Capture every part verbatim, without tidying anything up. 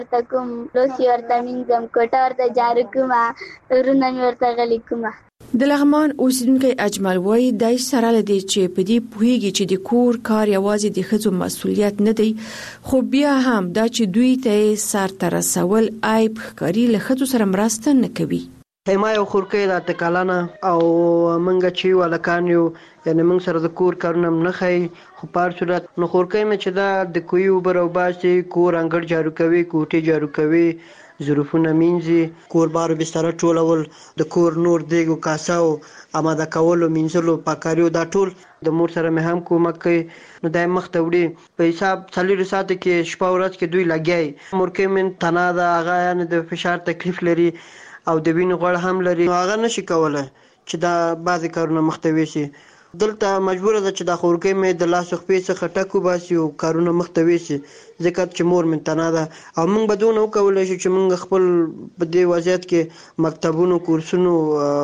ورته کوم، لوسی ورته مینځم، کوټه ورته جارو کوم، ورونه مې ورته غلي کوم. د لغمان اوسیدونکي اجمل وایي دای سره لدی چې په دې پوهیږي چې د کور کار یوازې د ښځو مسؤلیت نه دی، خو بیا هم دا چې دوی ته سر ته رسول عیب ښکاري له ښځو سره مرسته نه کوي. ما یو خورکۍ د اته کلنه او منګه چې یو هلکان یو، یعنې موږ سره د کور کارونه هم نه ښایي، خو په هر صورت نو خورکۍ مې چې دا د کوهي اوبه راوباسي، کور انګړ جارو کوي، کوټې جارو کوي، ظروفونه مینځي، کور بار بستره ټولول، د کور نور دیګ او کاسه او آماده کولو، مینځلو، پاکاریو، دا ټول د مور سره مې هم کومک کوي. نو دا مخ ته وړي په حساب څلور ساعت کې شپه ورځ کې دوی لګیای. مورکۍ مې تنه ده، هغه یعنې د فشار تکلیف لري او د وینې غوړ هم لري، نو هغه نشي کولی چې دا بعضې کارونه مخته ویسي. دلته مجبوره ده چې دا خورکۍ مې د لاس خپې څخه ټک وباسي او کارونه مخته ویسي، ځکه چې مور مې تنه ده. او موږ به دونه وکولی شو چې موږ خپل په دې وضعیت کې مکتبونو، کورسونو،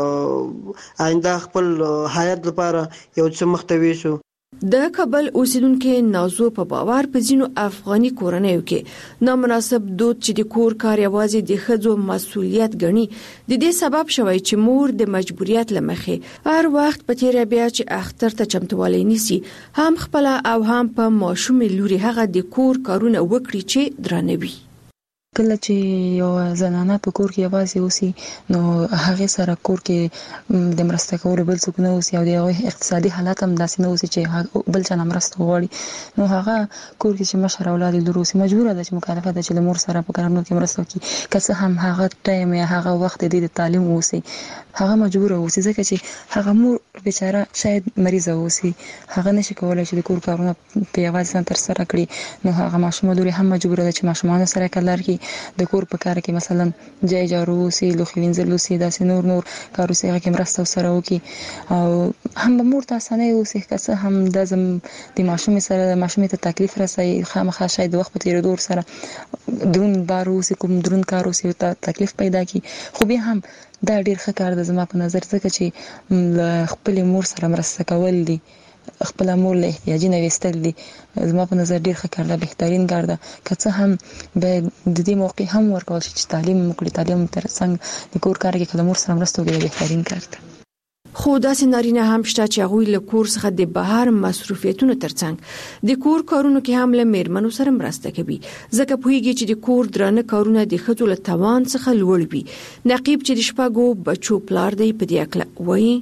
آینده خپل حیات لپاره یو څه مخته ویسو. د کابل اوسیدونکو نازو په باور په ځینو افغاني کورنیو کې نامناسب دود چې د کور کار یوازې د ښځو مسؤلیت ګڼي د دې سبب شوی چې مور د مجبوریت لمخې هر وخت په تیره بیا چې اختر ته چمتووالی نیسي، هم خپل او هم په ماشومې لوري هغه د کور کارونه وکړي چې درانوي. کله چې یو زنانه په کور کې یوازې اوسي نو هغه سره کور کې د مرسته کولو بل څوک نه اوسي او د اقتصادي حالت هم داسې نه اوسي چې بل چا نه مرسته وغواړي، نو هغه کور کې چې مشر اولاد لور اوسي مجبوره ده چې مکلفه ده چې له مور سره په کارونو کې مرسته وکړي، که څه هم هغه ټایم یا هغه وخت د تعلیم اوسي هغه مجبوره اوسي، ځکه چې هغه مور بیچاره شاید مریضه اوسي، هغه نشي کولای چې د کور کارونه په یوازې ځان تر سره کړي، نو هغه ماشوم لوري هم مجبوره ده چې ماشومان سره کار کوي، د کور په کار کې مثلا جای جارو وسی، لوښي وینځل وسی، داسې نور نور کارو سره کې مرسته سره وکړي، او هم به مور ته اسانه وسی، که څه هم د زم د ماشوم سره د ماشوم ته تکلیف رسي، خامخا شاید د وخت په تیریدو سره درون بار وسی، کوم درون کار وسی ته تکلیف پیدا کی، خو بیا هم دا ډیر ښه کار ده زما په نظر، ځکه چې خپل مور سره مرسته کول دي، خپل مور له احتیاجي نه وستل دي، زما په نظر ډیر ښه کار ده، بهترین کار ده، که څه هم به د دې موقع هم ورکول شي چې تعلیم وکړي، تعلیم تر څنګ د کور کار کې کله مور سره مرسته وکړي، بهترین کار ده. خو داسې نارینه هم شته چې هغوی له کور څخه د بهر مصروفیتونو ترڅنګ د کور کارونو کې هم له میرمنو سره مرسته کوي، ځکه پوهیږي چې د کور درانه کارونه د ښځو له توان څخه لوړ وي. نقیب چې د شپږو بچو پلار دی په دې اړه وایي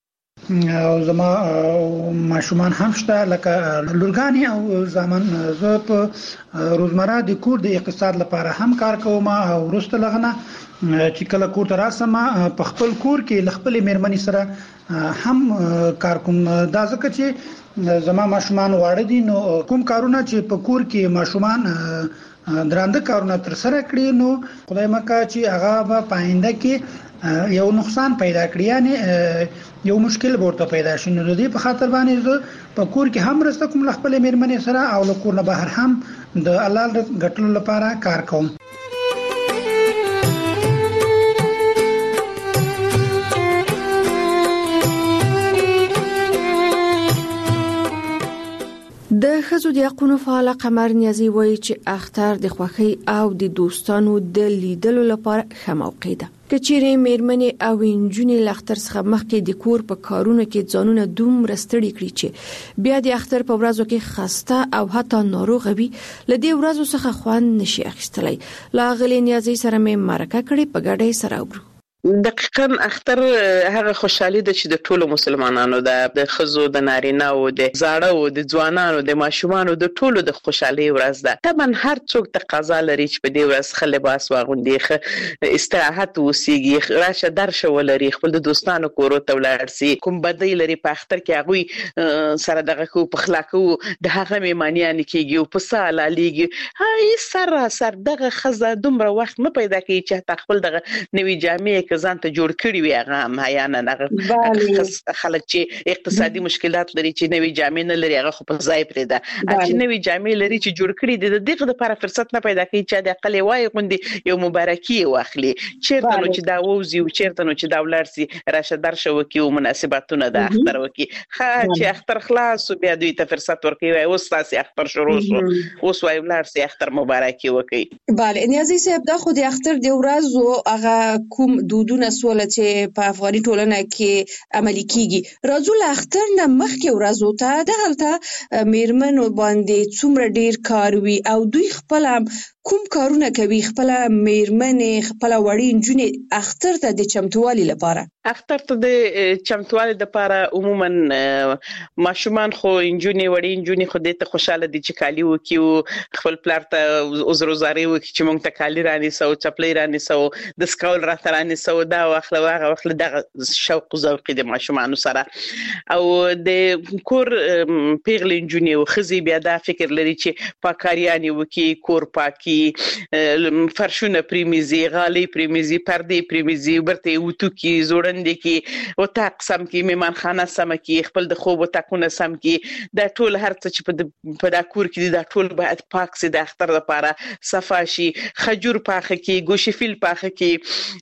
او زما ماشومان هم شته لکه لورګانی او زامن، زه په روزمره د کور د اقتصاد لپاره هم کار کوم، او وروسته لغنه چې کله کور ته راسم په خپل کور کې ل خپل میرمنې سره هم کار کوم، دا ځکه چې زما ماشومان واړه دي، نو کوم کارونه چې په کور کې ماشومان درانده کارونه تر سره کړی نو خدای مکه چې هغه په پاینده کې یو نقصان پیدا کړی، یعنی یو مشکل ورته پیدا شي، نو د دې په خاطر باندې زه په کور کې هم رسته کوم خپل میرمنې سره او له کور نه بهر هم د حلال ګټلو لپاره کار کوم. د ښځو د حقوقو فعال قمر نیازي وایي چې اختر د خوښۍ او د دوستانو د لیدلو لپاره ښه موقع ده. کچېرې میرمنې او انجونې له اختر څخه مخکې د کور په کارونو کې ځانونه دومره ستړي کړي چې بیا د اختر په ورځو کې خسته او حتی ناروغه وي، له دې ورځو څخه خوند نشي اخیستلی. له هغې نیازي سره مې مرکه کړې، په ګډه سره اورو. دقیقاً اختر هغه خوشحالي ده چې د ټولو مسلمانانو ده، د ښځو، د نارینه او د زاړه او د ځوانانو، د ماشومانو، د ټولو د خوشحالي ورځ ده. طبعا هر څوک تقاضا لري چې په دې ورځ ښه لباس واغوندي، ښه استراحت وسیږي، راشه درشه ولري، خپل د دوستانو کورو ته ولاړ سي، کوم بدی لري په اختر کې هغوی سره دغه کو پخلا کو، د هغه میمانیان کېږي او په ساله لیږي، هاي سر سر دغه ښځه دومره وخت نه پیدا کوي چې خپل دغه نوې جامې کزان ته جوړ کړی وي هغه هم حیانا هغه خلک چې اقتصادي مشکلات لري چې نوې جامې نه لري هغه خو په ځای پرې ده چې نوې جامې لري چې جوړ کړی دي دغه لپاره فرصت نه پیدا کوي چې د عقل وای غوندي یو مبارکي واخلي چیرته نو چې دا ووزي او چیرته نو چې دا ولرسي راشه درشه وکي او مناسباتونه د اختر وکي خا چې اختر خلاص بیا دوی ته فرصت ورکوي اوس تاسو اختر شروع شو اوس وای ولرسي اختر مبارکي وکي. بله نیازي صاحب دا خو د اختر د ورځو هغه کوم دودونه سول چې په افغاني ټولنه کې عملي کیږي راځو له اختر نه مخکې ورځو ته دغلته میرمنو باندې څومره ډیر کار وي او دوی خپل کوم کارونه کوي خپل میرمنې خپل وړي نجونې اختر ته د چمتووالي لپاره اختر ته د چمتووالي لپاره عموما ماشومان خو نجونې وړي نجونې خو د ته خوشاله دي چې کالی وکي خپل پلار ته عذرزاري وکي چې مونږ ته کالی راني سو چپلې راني سو د سکول راته راني سو دا واخله واغه واخله د شوق ذوق د ماشومان سره او د کور پیغلې نجونې او خزي بیا دا فکر لري چې پاکاریانی وکي کور پاکي فرشونه پریمیزي غالي پریمیزي پردې پریمیزي برته وټو کی زوړندې کی او تاقسم کی میمانخانه سم کی خپل د خوب وټکونه سم کی دا ټول هر څه چې په دا کور کې دا ټول باید پاک سي د اختر لپاره صفا شي خجور پاخه کی ګوشفیل پاخه کی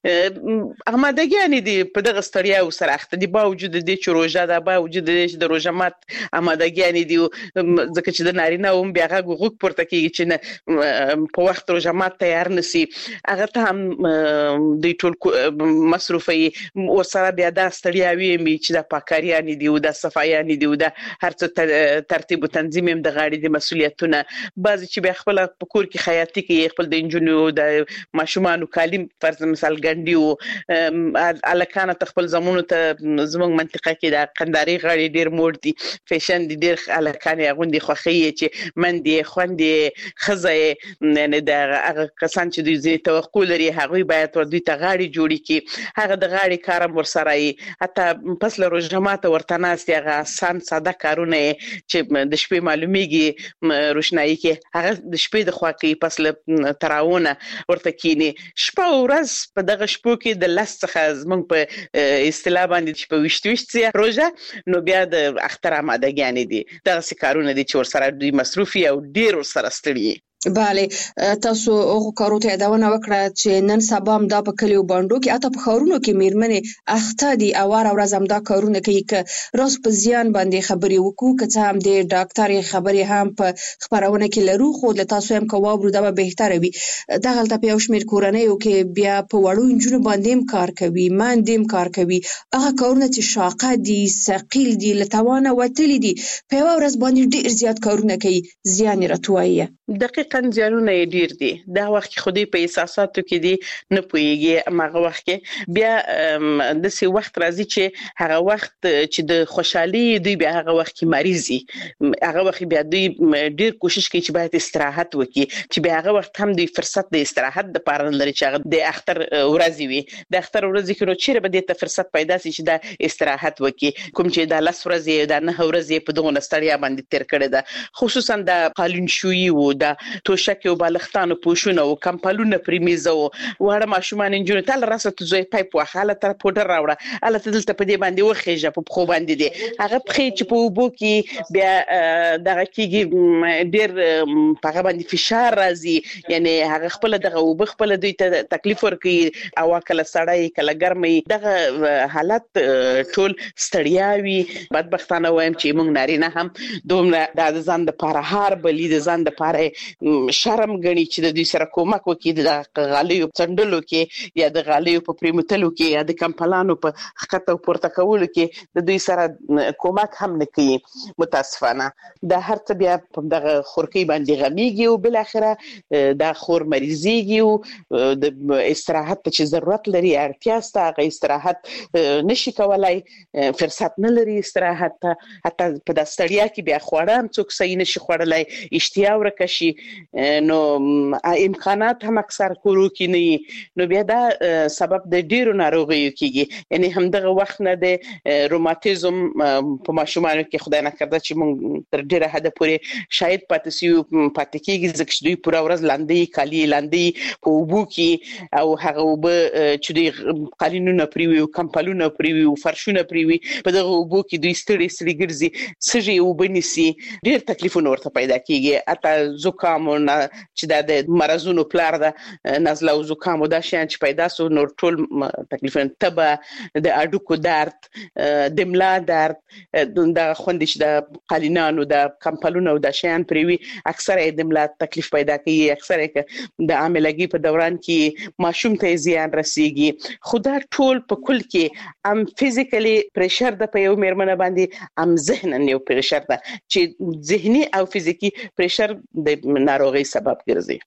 آمادګیانی دي په دغه ستړیا سره اخته دي باوجود د دې چروجا دا باوجود د روزه مات آمادګیانی دي ځکه چې د نارینه هم بیا غوږ پورته کیږي چې په وخت روزه مات تیار نسی هغه ته هم د ټول مصرفي ورسره بیا د ستړیاوي می چې د پاکاریانی دی او د صفایانی دی او د هر څه ترتیب او تنظیم هم د غاړي د مسولیتونه بعضی چې بیا خپل په کور کې خیاطي کې خپل د انجونو د ماشومانو کالم فرض مثال ګنډي او الکانه خپل زمونو ته زموږ منطقه کې د قنداري غاړي ډیر موړ دي فیشن دي ډیر الکانه غوندي خوخي چې من دي خوندې خزه نه د هغه کسان چې دوی زی توقع لري هغه باید ور دوی ته غاړي جوړي کی هغه د غاړي کارم ورسره ای حتی پس له روزمات ورته ناست هغه سان ساده کارونه چې د شپې معلومیږي روشنايي کې هغه د شپې د خوا کې پس له تراونه ورته کینی شپه ورځ په دغه شپو کې د لاس څخه زمونږ په اصطلاح باندې چې په وشتوشت روزه نو بیا د اختر آمادګیانی دي دغه کارونه دي چې ورسره دوی مصروفي او ډیر ورسره ستړي. بله تاسو هغه کارو ته یادونه وکړه چې نن سبا هم دا په کلیو باندې کې اته په خورونو کې میرمنې اخته دي او ور ورځ هم دا کارونه کوي چې راس په زیان باندې خبري وکړو که څه هم د ډاکټر خبري هم په خبرونه کې لرو خو له تاسو هم کوابرو دا به بهتره وي دغه په یو شمیر کورنۍ کې بیا په وړو انجونو باندې هم کار کوي ماندې هم کار کوي هغه کارونه چې شاقه دي ثقيل دي لتوانه وتلی دي په یو ورځ باندې ډیر زیات کارونه کوي زیان راتوي دقیقاً ځانونه ډیر دي دا وخت خودي په احساساتو کې دي نه پويږي ماغه وخت کې بیا د سی وخت راځي چې هغه وخت چې د خوشحالي دی بیا هغه وخت کې مریضي هغه وخت بیا دوی ډیر کوشش کوي چې باید استراحت وکړي چې بیا هغه وخت هم د فرصت د استراحت د پاره لري چې د اختر ورځي وي د اختر ورځي کې نو چیرې به د فرصت پیدا شي چې د استراحت وکړي کوم چې د لاس ورځي د نه ورځي په دغه نستړیا باندې تیر کړي ده خصوصا د قالین شوی وو د توشک او بالښتانو پوښونه او کمپلونه پریمیزو وړه ماشومان انجونو تل راسته زوی پایپ واخاله تر پودر راوړه اله تدلته په دې باندې وخېجه په خو باندې دي هغه پخې چې په وبو کې بیا دغه کېږي ډېر په باندې فشار راځي یعنی هغه خپل دغه وب خپل دوی ته تکلیف ورکي او کله سړی کله ګرمي دغه حالت ټول ستړیاوي بدبختانه وایم چې موږ نارینه هم دومره د ځان د پاره هار بلی د ځان د پاره شرم غني چې د دې سره کومک وکړي د غالیو څنډلو کې یا د غالیو په پریمتلو کې یا د کمپلانو په خطه پورته کولو کې د دوی سره کومک هم نه کوي متاسفانه د هر څه بیا په دغه خورکی باندې غمیږي او بل اخره د خور مریضيږي او د استراحت چې ضرورت لري اړتیا ستاسو استراحت نشي کولای فرصت نه لري استراحت حتی په د ستړیا کې بیا خوړم څوک صحیح نشي خوړلای اشتیا ورکشي نو امکانات هم اکثر کورو کې نه نو بیا دا سبب د ډیرو ناروغیو کېږي یعنی همدغه وخت نه د روماتیزم په ماشومانو کې خدای نه کړه چې موږ تر ډیره حد پورې شاید پاتې سیو پاتې کېږي ځکه چې دوی پوره ورځ لاندې کالي لاندې په اوبو کې او هغه اوبه چې دوی قالینونه پریوي او کمپلونه پریوي او فرشونه پریوي په دغه اوبو کې دوی ستړي ستړي ګرځي سږي اوبه نیسي ډیر تکلیفونه ورته پیدا کېږي اته زکام او چې د مرزونو پلار ده نزله او زکام او دا شیان چې پیدا سو نور ټول تکلیفونه تبه د اډوکو درد د ملا درد د خوندې چې د قالینانو د کمپلونو او د شیان پریوي اکثره د ملا تکلیف پیدا کوي اکثره د عاملګي په دوران کې ماشوم ته زیان رسیږي خدا ټول په کل کې ام فزیکلی پریشر د په یو میرمنه باندې ام ذهنن یو پریشر ده چې ذهني او فزیکی پریشر د ناروغي سبب ګرځي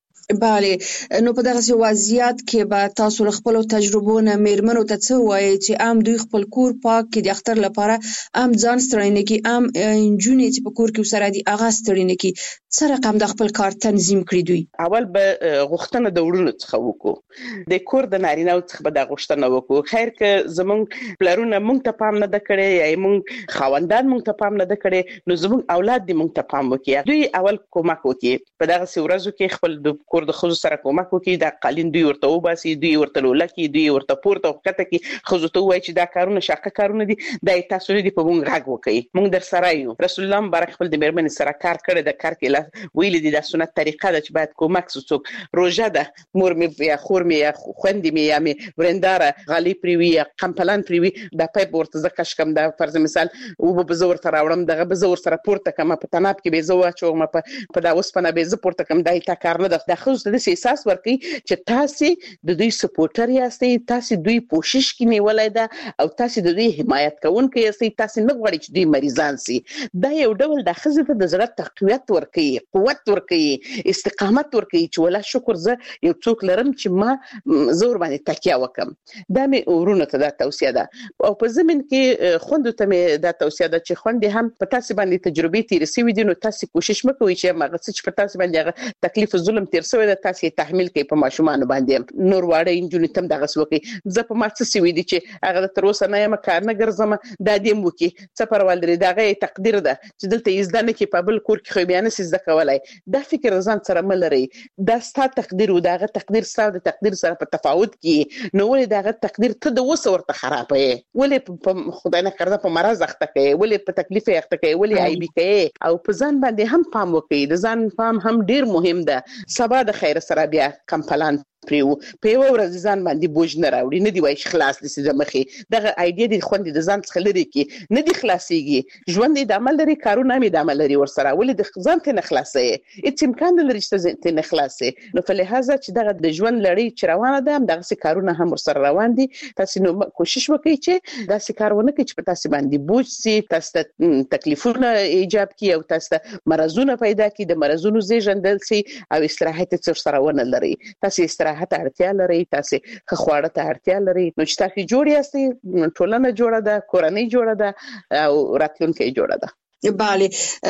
بله نو په دغه وضعیت کې به تاسو خپل تجربو نه میرمنو ته څه وایي چې ام دوی خپل کور پاک کې د اختر لپاره ام ځان ستړي نه کی ام انجونی چې په کور کې وسره دي اغه ستړي نه کی څه رقم د خپل کار تنظیم کړی دوی اول به غوښتنه د وړونو څخه وکړو د کور د نارینه څخه به د غوښتنه وکړو خیر که زمونږ پلرونه مونږ ته پام نه د کړي یا مونږ خاوندان مونږ ته پام نه د کړي نو زمونږ اولاد دې مونږ ته پام وکړي دوی اول کومک وکړي په دغه ورځو کې خپل د کور د خزو سره کومک وکړي د قالین دوی ورته وباسي دوی ورته لولکي دوی ورته پورته وکړه کې خزو ته وایي چې دا کارونه شاقه کارونه دي د تاسو لري په مونږ غږ وکړي مونږ در سره یو رسول الله مبارک خپل د میرمنې سره کار کړی د کار کې ویل دي د سنت طریقه ده چې باید کومک وڅوک روزه ده مور می یا خور می یا خوندې می یا می ورنداره غالي پریوي یا قمپلان پریوي د پایپ ورته زکش کم د فرض مثال او به زور تر راوړم دغه به زور سره پورته کم په تناب کې به زو چوغم په په دا اوسپنه به ز پورته کم دای تا کار نه د خو د احساس ورکي چې تاسو د دوی سپورټر یاستئ تاسو دوی کوشش کې نیولای ده او تاسو د دوی حمایت کوونکي یاستئ تاسو نه غواړئ چې دوی مریضان سي دا یو ډول د خزه ته د زړه تقویت ورکي قوت ورکي استقامت ورکي چې ولا شکر زه یو څوک لرم چې ما زور باندې تکیه وکم دا مې ورونه ته د توصیه ده او په زمين کې خوند ته مې د توصیه ده چې خوند هم په تاسو باندې تجربه تیر سوي دي نو تاسو کوشش مکوئ چې مغه څه په تاسو باندې تکلیف ظلم تیر سوی ده تاسو تحمل کوي په ماشومان باندې نور واړه انجونی تم دغه سوکي زه په ماڅ سوي دي چې هغه تر اوسه نه یم کار نه ګرځم د دې مو کې څه پرول لري دغه تقدیر ده چې دلته یزدانه کې په بل کور کې خو بیان سیز د کولای دا فکر ځان سره ملري دا ستاسو تقدیر او دغه تقدیر ستاسو د تقدیر سره په تفاوت کې نو ولې دغه تقدیر ته د وسه ورته خرابې ولې په خدای نه کړه په مرز اخته کوي ولې په تکلیف اخته کوي ولې ای بي کوي او په ځان باندې هم پام وکړي د ځان پام هم ډیر مهم ده سبا د خیر سره بیا کمپلان پریو په یو ورځ ځان باندې بوج نه راوړي نه دی وای خلاص دي د مخې دغه ایډیا د خوندې د ځان څخه لري کې نه دی خلاصيږي ژوند د عمل لري کارونه مې د عمل لري ورسره ولې د ځان ته نه خلاصي اته امکان لري چې ته نه خلاصي نو په لحاظه چې دغه د ژوند لري چې روانه ده هم دغه سي کارونه هم ورسره روان دي تاسو نو کوشش وکړئ چې دا سي کارونه کې چې په تاسو باندې بوج سي تاسو تکلیفونه ایجاب کی او تاسو مرزونه پیدا کی د مرزونو زیږندل سي او استراحت څور سره ونه لري تاسو راحت اړتیا لري تاسو خواړه ته اړتیا لري نو چې تاسو جوړ یاستئ ټولنه جوړه ده کورنۍ جوړه ده او راتلونکي جوړه ده بله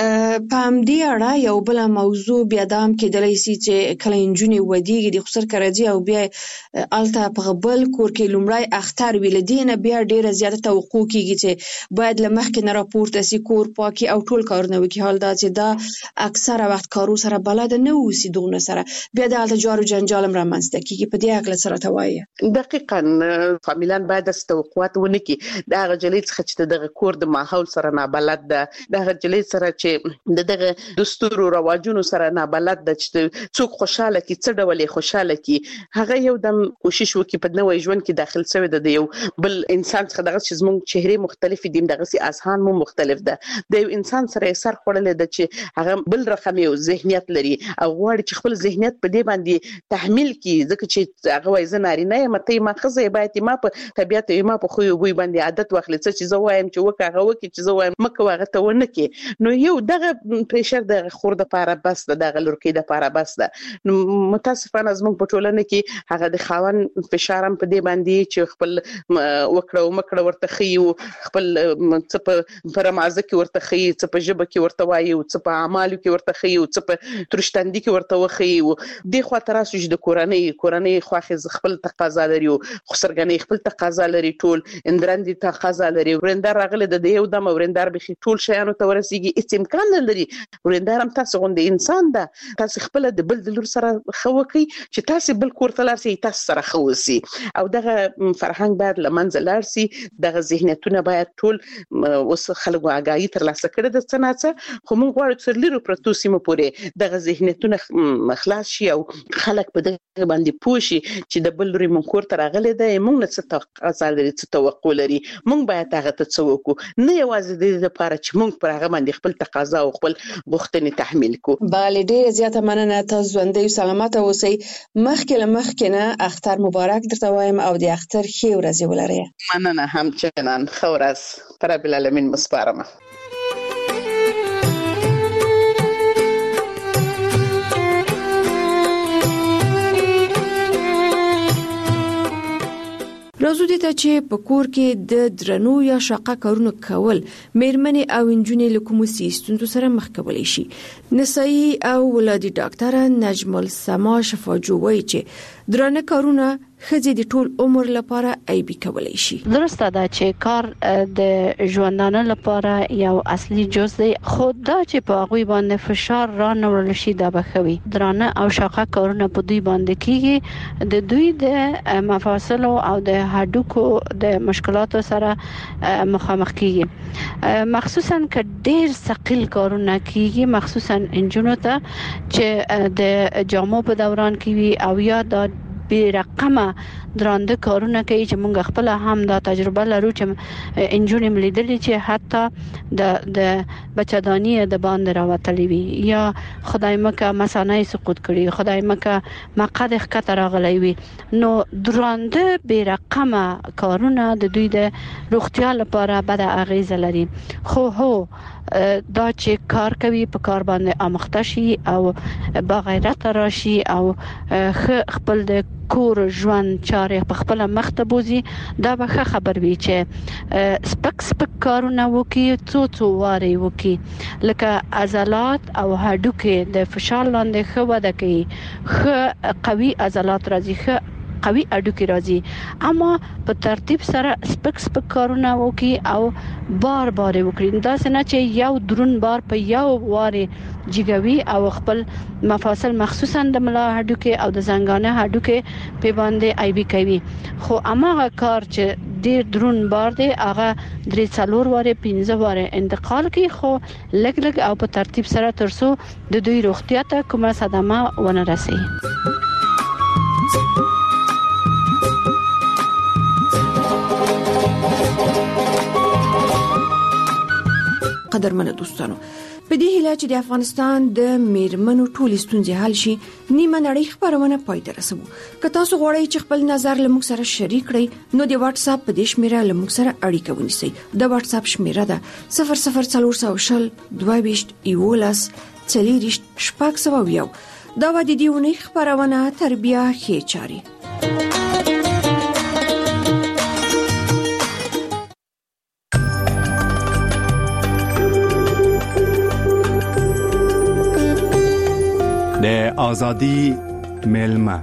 په همدې اړه یو بل موضوع بیا د هم کېدلی سي چې کله انجونې ودیږي د خسر کرځي او بیا الته په بل کور کې لومړی اختر ویل دینه بیا ډیره زیاته توقع کیږي چې باید لمخکې نه راپورته سي کور پاکي او ټول کارونه وکړي حال دا چې دا اکثره وخت کارو سره بلد نه اوسي دغه سره بیا د الته جارو جنجال هم رامنځته کیږي په دې اړه سره توایي دقیقاً فامیلان باید د توقعات ونه کی دا غجلې څخه چې دغه کور د ماحول سره نه بلد ده دغه جلې سره چې دغه دستور او رواجونو سره نه بلد ده چې څوک خوشاله کی څه ډول خوشاله کی هغه یو دم کوشش وکي په نوې ژوند کې داخل شوی د یو بل انسان څخه دغه چې زموږ چهره مختلف دي دغه سي اذهان مو مختلف ده د یو انسان سره سر خړلې ده چې هغه بل رقم یو ذهنیت لري او غواړي چې خپل ذهنیت په دې باندې تحمل کی ځکه چې هغه وایي زناري نه مته ما خزه باید ما په طبيعت ما په خو یو بوی باندې عادت واخلې چې زه وایم چې وکه هغه وکي چې زه وایم مکه هغه ته ونه کې نو یو دغه پریشر د خور د لپاره بس د غلورکې د لپاره بس ده. نو متاسفانه زموږ په ټولنه کې هغه د خاون فشارم په دې باندې چې خپل وکړه او مکړه ورته خيو خپل څه په پرمازه کې ورته خي څه په جبه کې ورته وایي او څه په اعمالو کې ورته خي او څه په ترشتندې کې ورته وخی او د خوا تراسو چې د کورنۍ کورنۍ خواخې خپل تقاضا لري او خسرګنې خپل تقاضا لري ټول اندرندې تقاضا لري ورندار راغله د یو دم ورندار به ټول شیانو ته ورسیږي هیڅ امکان نه لري. ورندار هم تاسو غوندې انسان ده تاسو خپل د بل د لور سره خوکي چې تاسو بل کور ته لارسي تاسو سره خوسي او دغه فرهنګ باید لمنځه لارسي. دغه ذهنیتونه باید ټول اوس خلکو اگاهي تر لاسه کړي د څنګه خو موږ غواړو چې لرو پروتو سیمه پورې دغه ذهنیتونه خلاص شي او خلک په دغه باندې پوه شي چې د بل لوري منکور تر غلې ده موږ نه څه تقاضا لري څه توقع لري موږ باید هغه ته څه وکړو نه یوازې د لپاره چې موږ پر هغه باندې خپل تقاضا او خپل غوښتنې تحمیل کو. بله ډیره زیاته مننه تاسو ژوندۍ او سلامت اوسئ. مخکې له مخکې نه اختر مبارک درته وایم او د اختر ښې ورځې ولرئ. مننه همچنان ښه ورځ پر رب العالمین مسپارم. راځو دې ته چې په کور کې د درنو یا شاقه کارونو کول مېرمنې او انجونې له کومو ستونزو سره مخ کولی شي. نسایي او ولادي ډاکټره نجم السما شفاجو وایي چې درنه کارونه ښځې د ټول عمر لپاره عیبي کولی شي. درسته ده چې کار د ژوندانه لپاره یو اصلي جز دی خو دا چې په هغوی باندې فشار را نه وړل شي دا به ښه وي. درانه او شاقه کارونه په دوی باندې کیږي د دوی د مفاصلو او د هډوکو د مشکلاتو سره مخامخ کیږي مخصوصا که ډیر ثقيل کارونه کیږي مخصوصا انجونو ته چې د جامو په دوران کې وي او یا د بی رقمه درانده کارونه کوي چې موږ خپل هم دا تجربه لرو چې انجونې ملیدلې چې حتی د د بچدانی د باندې راوتلې وي یا خدای مکه مثانه سقوط کړي خدای مکه مقعد ښکته راغلی وي. نو درانده بی رقمه کارونه د دوی د روغتیا لپاره بد اغیزه لري. خو هو دا چې کار کوي په کار باندې آموخته شي او با غیرت راشي او خپل د کور ژوند چارې په خپل مخ ته بوزي دا به ښه خبر وي چې سپک سپک کارونه وکي څو څو واري وکي لکه عضلات او هډوکې د فشار لاندې ښه وده کوي ښه قوي عضلات راځي ښه قوي اډوکی راځي اما په ترتیب سره سپک سپک کارونه وکي او بار بار وکړي دا څنګه چې یو درون بار په یو واره جګوي او خپل مفاصل مخصوصا د ملا هډوکی او د زنګانه هډوکی په باندې ایبي کوي. خو اماغه کار چې ډیر درون بار دی هغه درې څلور واره پنځه واره انتقال کوي خو لګ لګ او په ترتیب سره ترسو د دوی روغتیا ته کومه صدمه ونه رسي. قدرمنه دوستانو په دې هیله چې د افغانستان د میرمنو ټولې ستونزې حل شي نیمه نړۍ خبرونه پای ته رسوو. که تاسو غواړئ چې خپل نظر له موږ سره شریک کړئ نو د واتس اپ په دې شمیره له موږ سره اړیکه ونیسئ. د واتس اپ شمیره ده صفر صفر څلور سوه شل دوه ویشت یولس څلوېښت شپږ سوه یو. دا و د دې اونۍ خبرونه تربیه ښې چارې. د آزادی ملما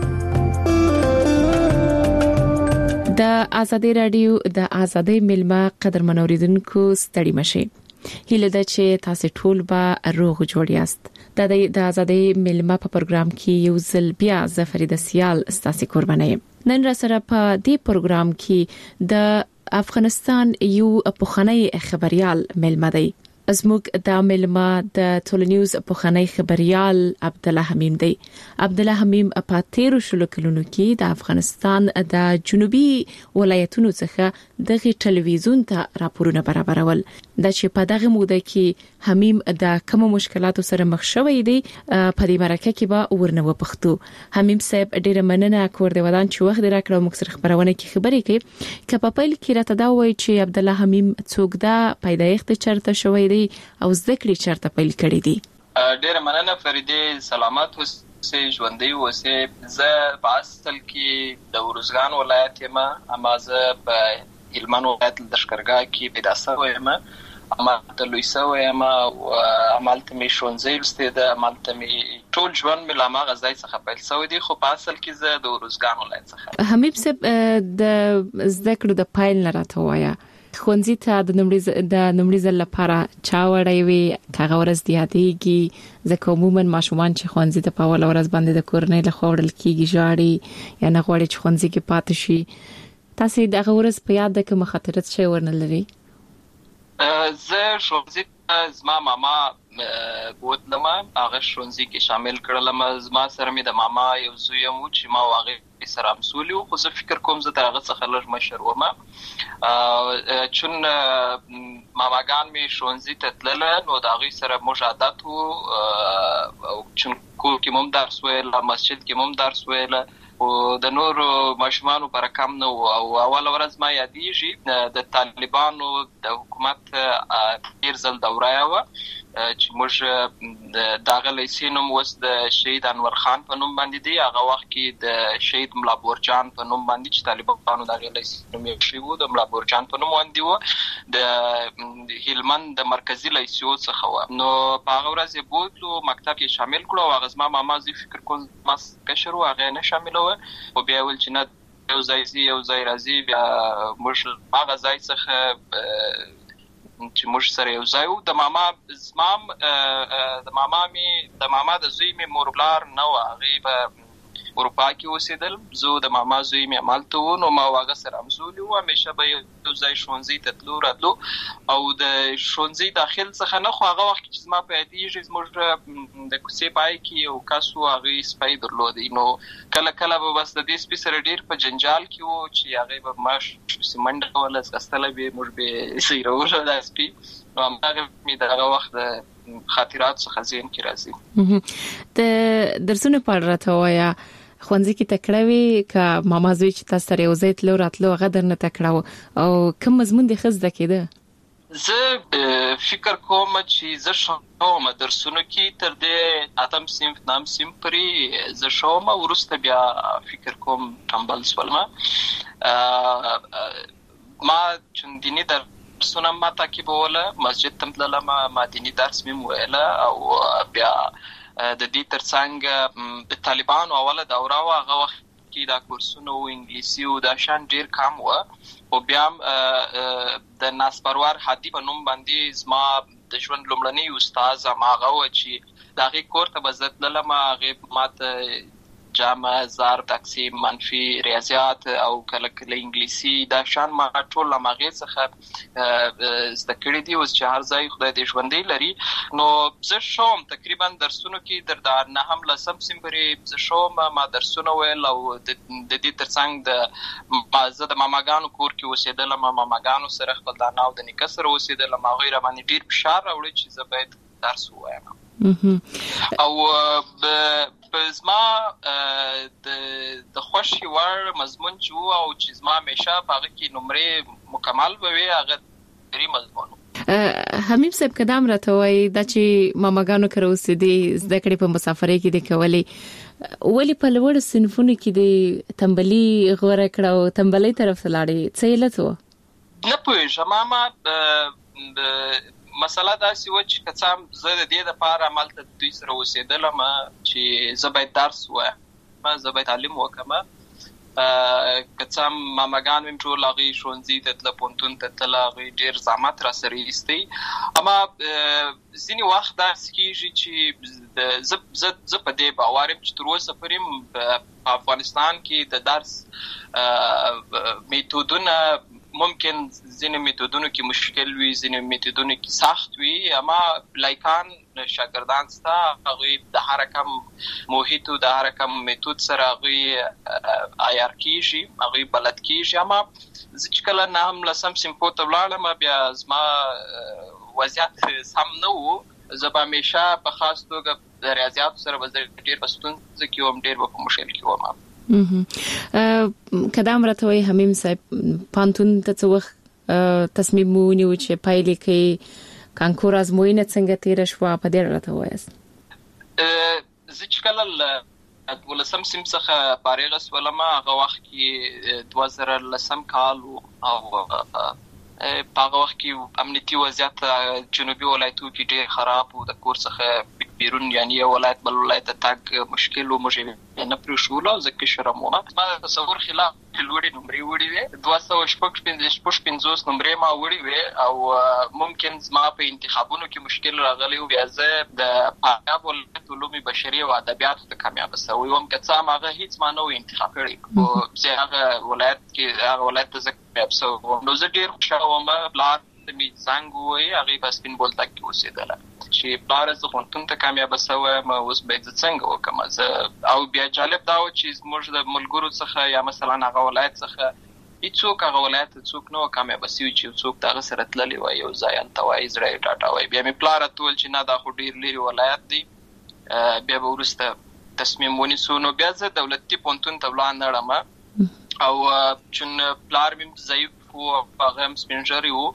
د آزادی رادیو د آزادی ملما قدر منوریدونکو ستړي مشه هیله ده چې تاسو ټول به روغ جوړ یاست. د آزادی ملما په پروګرام کې یو ځل بیا زفرید سیال ستاسو قربانه نن را سره په دې پروګرام کې د افغانستان یو پخوانی خبريال ملما دی. زموږ د ملما د ټولنیوز پخوانی خبريال عبد الله حمیم دی. عبد الله حمیم په تیرو شلو کلونو کې د افغانستان د جنوبي ولایتونو څخه د ټلویزیون ته راپورونه برابرول. د چې په دغه موده کې حمیم د کوم مشکلاتو سره مخ شوی دی په دې مرکه کې به ورنو پښتو. حمیم صاحب ډیره مننه کور دی ودان چې وخت راکړو موږ سره خبرونه کې خبرې کوي. که په پیل کې راته دا وایي چې عبد الله حمیم څوک دا پیدایښت چرته شوی دی خوشحالي او زده کړې چرته پیل کړې دي؟ ډېر مننه فريدي، سلامات اوسئ، ژوندۍ اوسئ. زه په اصل کې د ورزګان ولایت یم، اما زه په هلمند ولایت د لښکرګاه کې پیدا شوی یم. اما د لوی شوی یم او عملته مې ښوونځی لوستی ده، عملته مې ټول ژوند مې له هماغه ځای څخه پیل شوی دی، خو په اصل کې زه د ورزګان ولایت څخه. حمیب صاحب، د زده کړو د پیل نه راته وایه، ښوونځي ته د نومړي د نومړي ځل لپاره چا وړی وي؟ هغه ورځ د یادېږي؟ ځکه عموما ماشومان چې ښوونځي ته په اوله ورځ باندې د کورنۍ لخوا وړل کېږي ژاړي یا نه غواړي چې ښوونځي کې پاتې شي. تاسو د هغه ورځ په یاد ده کوم خاطره شی ورنه لري؟ زه ښوونځي ته زما ماما بوتلم، هغه ښوونځي کې شامل کړلم. زما سره مې د ماما یو زوی هم و چې ما او هغې سره همسولي وو، خو زه فکر کوم زه تر هغه څخه لږ مشر وم. چون ماماګان مې ښوونځي ته تلله نو د هغوی سره موږ عادت وو، چون کور کې مو هم درس ویله، مسجد کې مو هم درس ویله، او د نورو ماشومانو پر کم نه و. او اوله ورځ ما یادېږي د طالبانو د حکومت تېر ځل دوره وه چې موږ د هغه لیسې نوم اوس د شهید انور خان په نوم باندې دی، هغه وخت کې د شهید ملا بورجان په نوم باندې چې طالبانو د هغې لیسې نوم یې کښې و، د ملا بورجان په نوم باندې و، د هلمند د مرکزي لیسو څخه وه. نو په هغه ورځ یې بوتلو، مکتب کې شامل کړو او هغه زما ماما زه فکر کوم زما کشر و، هغه یې نه شاملوه، خو بیا ویل چې نه یو ځای ځي یو ځای راځي. بیا موږ هغه ځای څخه چې موږ سره یو ځای وو. د ماما زمام د ماما مې د ماما د زوی مې مور پلار نه وه، هغې په اروپا کې اوسېدل، زه د ماما زوی مې همالته وو، نو ما او هغه سره همزولي وو، همیشه به یو ځای ښوونځي ته تلو راتلو. او د ښوونځي داخل څخه نه، خو هغه وخت کې چې زما په یادېږي زموږ د کوڅې پای کې یو کس و، هغې سپی درلودی، نو کله کله به بس د دې سپي سره ډېر په جنجال کې وو چې هغې به ماش منډه کوله، ځغستلی به یې، موږ به یې سیروله دا سپي. نو همدغه مې د هغه وخت د خاطراتو څخه ذهن کې راځي. د درسونو په اړه راته ووایه، ښوونځي کې تکړه وي که ماما زوی چې تاسو سره یو ځای تلو راتلو هغه درنه تکړه و، او کوم مضمون دې ښه زده کېده؟ زه فکر کوم چې زه ښه وم درسونو کې، تر دې اتم صنف نهم صنف پورې زه ښه وم، وروسته بیا فکر کوم ټمبل شولم. ما چون دیني درسونه ما تعقیبوله، مسجد ته تللم، ما دیني درس مې ویله، او بیا د دې ترڅنګ د طالبانو اوله دوره وه، هغه وخت کې دا کورسونه و انګلیسي و دا شان ډېر کم وه. خو بیا هم د ناسپرور هادي په نوم باندې زما د ژوند لومړنی استاد هماغه و چې د هغې کور ته به زه تللم، هغې ما ته جمع، ضرب، تقسیم، منفي، ریاضیات او کله کله انګلیسي دا شان ما ټول له هغې څخه زده کړي دي. اوس چې هر ځای خدای دې ژوندی لري، نو زه ښه وم تقریبا درسونو کې، در نهم لسم صنف پورې زه ښه وم، ما درسونه ویل. او د دې ترڅنګ د زه د ماماګانو کور کې اوسېدلم، ماماګانو سره خپل د انا او د نیکه سره اوسېدلم، هغوی راباندې ډېر فشار راوړی چې زه باید درس ووایم. او زما د خوښې وړ مضمون چې و او چې زما همیشه په هغه کې نمرې مکمل به وي، هغه دري مضمون و. حمیب صاحب، که دا هم راته وایي دا چې ماماګانو کره اوسېدې، زده کړې په مسافرۍ کې دې کولې، ولې په لوړو صنفونو کې دې تنبلي غوره کړه او تنبلۍ طرف ته لاړې؟ څه علت و؟ نه پوهېږم، ماما مسله داسې وه چې که څه هم زه د دې دپاره همالته دوی سره اوسېدلم چې زه باید درس ووایم، زه باید تعلیم وکړم. که څه هم ماماګان مې ټول هغوی ښوونځي ته تله، پوهنتون ته تله، هغوی ډېر زحمت را سره ایستی. اما ځینې وخت داسې کېږي چې زه زه په دې باور یم چې تر اوسه پورې په افغانستان کې د درس میتودونه ممکن ځینې میتودونو کې مشکل وي، ځینې میتودونو کې سخت وي، اما لایکان شاګردان ستا، هغوی د هر کم محیط او د هر کم میتود سره هغوی عیار کېږي، هغوی بلد کېږي. اما زه چې کله نهم لسم صنفو ته ولاړم، بیا زما وضعیت سم نه و، زه به همیشه په خاص توګه د ریاضیاتو سره به زه ډېر په ستونزه کې وم، ډېر به په مشکل کې وم. که دا هم راته وایي حمیم صاحب، پوهنتون ته څه وخت تصمیم ونیو چې پیل یې کړې، کانکور ازموینه څنګه تیر شو په دې اړه ته وایاست؟ زه چې کله ولسم سیم څخه فارغ شولم هغه وخت کې دوه زره لسم کال او په هغه وخت کې امنیتي وضعیت جنوبي ولایتونو کې ډېر خراب و. د کور څخه بیرون یعنی ولایت بل ولایت تاګ مشکل او مجبور نه پرې شو ځکه شرمونه ما تصور خلاف لوړې نمرې وړي وي دوه سوه شپږ پنځوس نمرې ما وړي وي او ممکن زما په انتخابونو کې مشکل راغلی و. بیا زه د پنجاب ولایت علوم بشري او ادبیات ته کامیاب شوم وم که څه هغه هیڅ ما نه و انتخاب کړی او زه هغه ولایت کې هغه ولایت ته کامیاب شوم. نو زه ډېر خوشاله وم. بلار می څنګه وای هغه په سپین بولتا کې اوسېدله چې بلار زه خونتون ته کامیاب شوم اوس به څنګه وکم زه او بیا جالب دا و چې موږ د ملګرو څخه یا مثلا هغه ولایت څخه هیڅوک هغه ولایت څوک نو کامیاب شوی چې څوک دغه سره تللی وای یو ځای ان توای زړه ټاټا وای. بیا می پلار ټول چې نه دا خو ډیر لري ولایت دی بیا به ورسته تصمیم ونیسو. نو بیا زه دولتي پونتون ته ولاندم او چون پلار مې ضعیف و هغه هم سپینجری و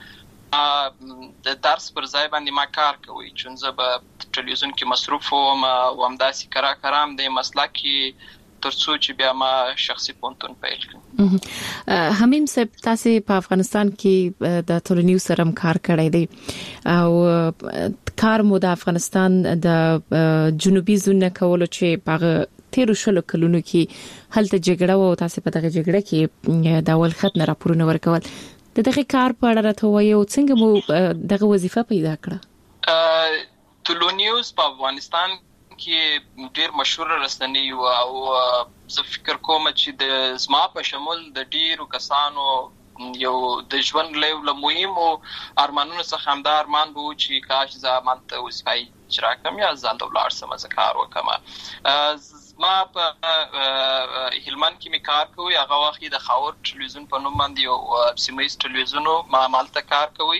د درس پر ځای باندې ما کار کوي چون زه به ټلویزیون کې مصروف وم او همداسې کرا کرام د مسلکي ترڅو چې بیا ما شخصي پونتون پیل کړم. حمیم صاحب تاسو په افغانستان کې د ټولنیز سره کار کړی دی او کار مو د افغانستان د جنوبي زون کولو چې په تیرو شلو کلونو کې هلته جګړه و او تاسو په دغه جګړه کې د اول خط نه راپورونه ورکول د دغه کار په اړه راته وایو څنګه مو دغه وظیفه پیدا کړه؟ ټولنیز په افغانستان کې ډیر مشهور رسنۍ او زه فکر کوم چې د زما په شمول د ډیرو کسانو یو د ژوند له مهمو ارمانونو څخه هم دا ارمان و چې کاش زه مالته وظیفه اجرا کړم یا ځان ته ولاړ سم زه کار وکړم. ما په هلمند کې می کار کوي هغه وخت د خاور ټلویزیون په نوم باندې یو سیمایي ټلویزیون ما مالته کار کوي.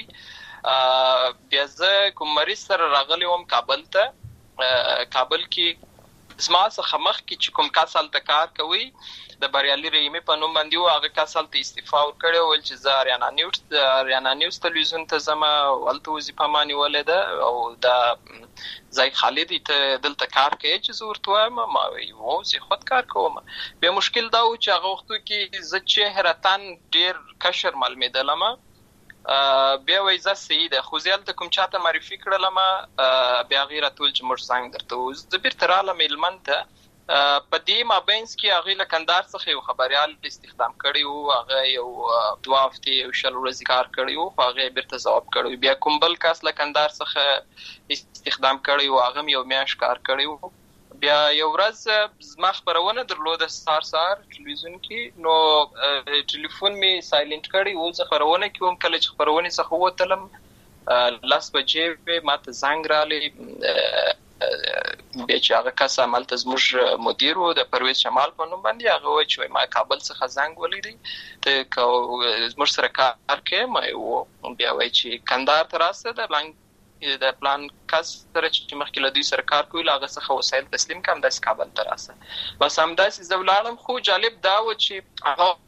بیا زه کوم مریض سره راغلی وم کابل ته کابل کې زما څخه مخکې چې کوم کس هلته کار کوي د بریالي رحیمي په نوم باندې و هغه کس هلته استعفا ورکړی ویل چې زه اریانا نیوز اریانا نیوز ټلویزیون ته ځم هلته وظیفه ما نیولې ده او دا ځای خالد ته دلته کار کوي چې زه ورته وایم ما وایي و زه خود کار کوم. بیا مشکل دا و چې هغه وختو کې زه چهرتن ډېر کشر معلومېدلم بیا وایي زه صحیح ده خو زه هلته کوم چاته معرفي کړلم بیا هغې راته ویل چې موږ څنګه درته زه بېرته رالم هلمند ته. په دې مابینځ کې هغې له کندهار څخه یو خبریال استخدام کړی و هغه یو دوه هفتې یو شل ورځې کار کړی و خو هغې بېرته ځواب کړی. بیا کوم بل کس له کندهار څخه استخدام کړی و هغه هم یو میاشت کار کړی و. بیا یو ورځ زما خپرونه درلوده سهار سهار ټلویزیون کې نو ټلیفون مې سایلنټ کړی و زه خپرونه کې وم کله چې خپرونې څخه ووتلم لس بجې وې ما ته زنګ راغلی بیا چې هغه کس همالته زموږ مدیر و د پرویز شمال په نوم باندې هغه وایي چې ما کابل څخه زنګ ولیدی ته زموږ سره کار کوې ما یې بیا وایي چې کندهار ته راسه د پلان د پلان کس سره چې مخکې له دوی سره کار کوي له هغه څخه وسایل تسلیم کړم داسې کابل ته راسه بس همداسې زه ولاړم. خو جالب دا و چې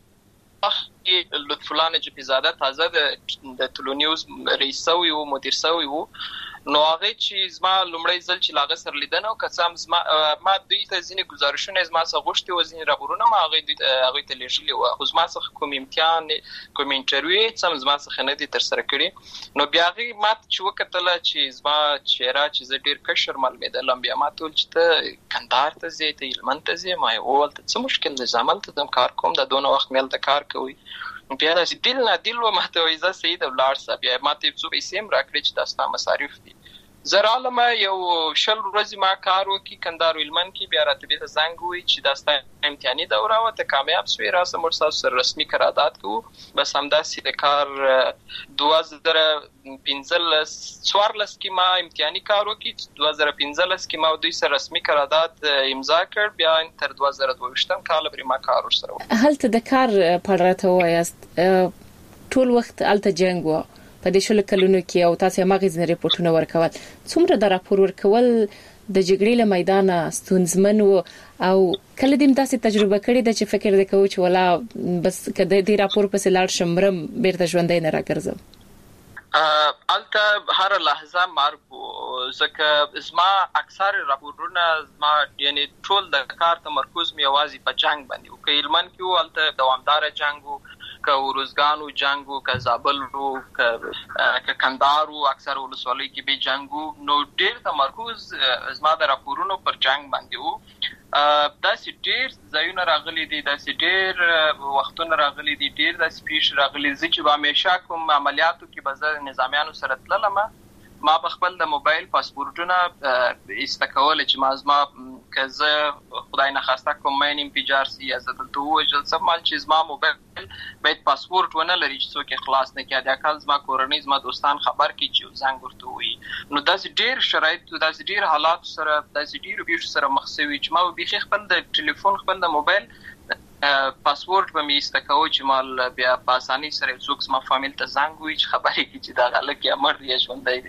هغه لطف الله نجفي زاده تازه د ټولنیوز رئیس شوی و مدیر شوی و نو هغه چې زما لومړی ځل چې لاغه سره لیدنه او که څه زما ما دوی ته ځینې ګزارشونه زما څخه غوښتي و ځینې راپورونه ما هغې هغوی ته لیږلي وه خو زما څخه کوم امتحان کوم انټرویو هېڅ هم زما څخه نه دي ترسره کړي. نو بیا هغې ما ته چې وکتله چې زما چهره چې زه ډېر کشر معلومېدلم بیا ما ته ویل چې ته کندهار ته ځې ته هلمند ته ځې ما یې وویل ته څه مشکل دی زه هملته ځم کار کوم دا دونه وخت مې هلته کار کوي. بیا داسې دل نه دل و ما ته وایي زه صحیح ده ولاړ سه بیا ما ته یو څو پیسې هم راکړې چې دا ستا مصارف دي. زه رالم یو شل ورځې ما کار وکړي کندهار هلمند کې بیا راته بېرته زنګ ووایي چې دا ستا امتحاني دوره وه ته کامیاب شوې راسه موږ ستاسو سره رسمي قرارداد کوو. بس همداسې د کار دوه زره پنځلس څوارلس کې ما امتحاني کار وکړي دوه زره پنځلس کې ما دوی سره رسمي قرارداد امضا کړ بیا تر دوه زره دوه ویشتم کاله پورې ما کار ورسره وکړ. هلته د کار په اړه راته ووایاست ټول وخت هلته جنګ و په دې شلو کلونو کې او تاسو هماغه ځینې ریپورتونه ورکول څومره د راپور ورکول د جګړې له میدانه ستونزمن و او کله دې تاسو تجربه کړې ده چې فکر وکړو چې ولا بس کله دې راپور پسې لاړ شم رم بیرته ژوندۍ نه راګرځم؟ البته هر لحظه مرګ زکه زما اکثر راپورونه زما یعنی ټول د کار تمرکز مې یوازې په جنگ باندې او که علمن کې البته دوامدار جنگ او که ورزګانو جنگ او که زابل او که کندهار او اکثر ولسوالۍ کې به جنگ نو ډیر تمرکز زما د راپورونو پر جنگ باندې وو. داسې ډیر ځایونه راغلي دي، داسې ډیر وختونه راغلي دي، ډیر داسې پیښ راغلي دي چې به همیشه کوم عملیاتو کې به زه نظامیانو سره تللم. ما په خپل د موبایل پاسپورتونه استکول چې ما زما که زه خدای نخواسته کوم مین انفجار سي یا زه دلته ووژل سم مال چې زما موبایل باید پاسپورت ونه لري چې څوک یې خلاص نه کړي. د اکل زما کورنۍ زما دوستان خبر کړي چې زنګ ورته وي. نو داسې ډیر شرایط داسې ډیر حالات سره داسې ډیر پیښو سره مخ شوي چې ما به خپل د ټلیفون خپل د موبایل پاسپورت به مې استکاو چې مال بیا په اساني سره څوک زما فامیل ته زنګ وي چې خبرې کړي چې دا غلط یا مړ یا ژوندی دی.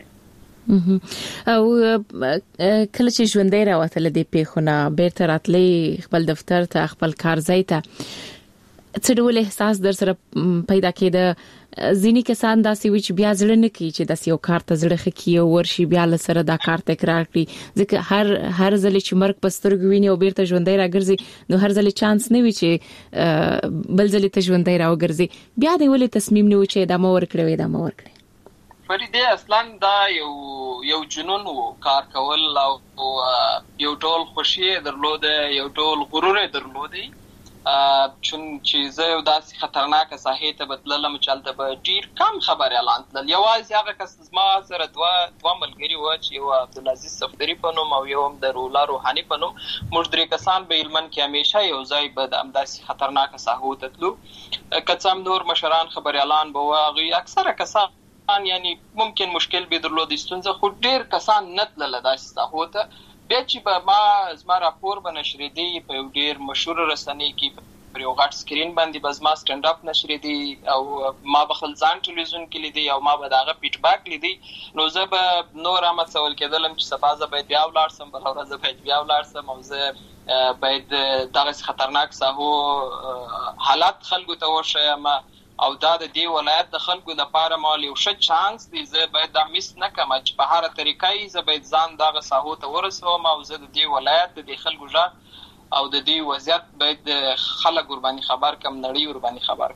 او کله چې ژوندۍ راوتل دي پیښونه بیرته راتلې خپل دفتر ته خپل کار ځای ته څه ډول احساس در سره پیدا کېده؟ ځینې کسان داسې وي چې بیا زړه نه کوي چې داسې یو کار ته زړه ښه کړي او ورشي بیا له سره دا کار تکرار کړي، ځکه هر هر ځل چې مرګ په سترګو ویني او بیرته ژوندۍ راګرځي نو هر ځل چانس نه وي چې بل ځل ته ژوندۍ راوګرځي. بیا دې ولې تصمیم نه و چې ادامه ورکړي وي ادامه ورکړي؟ فریده اصلا دا یو یو جنون وو کار کول او یو ټول خوشي درلوده، یو ټول غرور درلوده چون چې زه یو داسې خطرناکه ساحې ته بدللم چې هلته به ډېر کم خبرې اعلان تلل. یوازې هغه کس زما سره دوه دوه ملګري وو چې یو عبدالعزیز صفدري په نوم او یو هم د رولا روحاني په نوم، موږ درې کسان به هلمند کې همیشه یو ځای به د همداسې خطرناکه ساحو ته تلو. که څه هم نور مشران خبرې اعلان به وو، هغوی اکثره کسان یعنی ممکن مشکل به درلود ستونزه خو ډیر کسان نتلل داسې ساحو ته. بیا چې به ما زما راپور به نشریدي په یو ډیر مشهور رسنۍ کې پر یو غټ سکرین باندې به زما سټنډ اپ نشریدي او ما به خپل ځان ټلویزیون کې لیدي او ما به دغه فیډباک لیدي، نو زه به نور هم څول کېدلم چې سبا زه باید بیا ولاړ سم، بل ورځ باید بیا ولاړ سم او زه باید دغه خطرناک ساحو حالات خلکو ته وښیم او دا د دې ولایت د خلکو لپاره مال یو ښه چانس دی. زه باید دا مس نه کړم چې په هر طریقې زه باید ځان دغه ساحو ته ورسوم او زه د دې ولایت د دې خلکو ژغ او د دې وضعیت باید خلک ورباندې خبر کم، نړۍ ورباندې خبر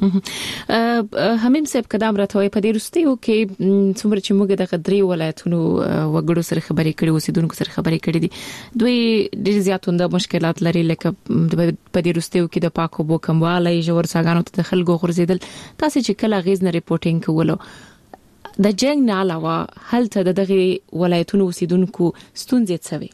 کم. همیم صاحب قدم راټوي په دې رستیو کې څومره چې موږ د غدري ولایتونو وګړو سره خبرې کړې اوسیدونکو سره خبرې کړې دي، دوی ډېر زیاتونده مشکلات لري لکه په دې رستیو کې د پاکو بو کموالی، ژور څاګانو ته دخل غورځیدل. تاسو چې کله غیز نه ریپورټینګ کولو د جنگ نه علاوه هلته د دغه ولایتونو اوسیدونکو ستونزې څه وي؟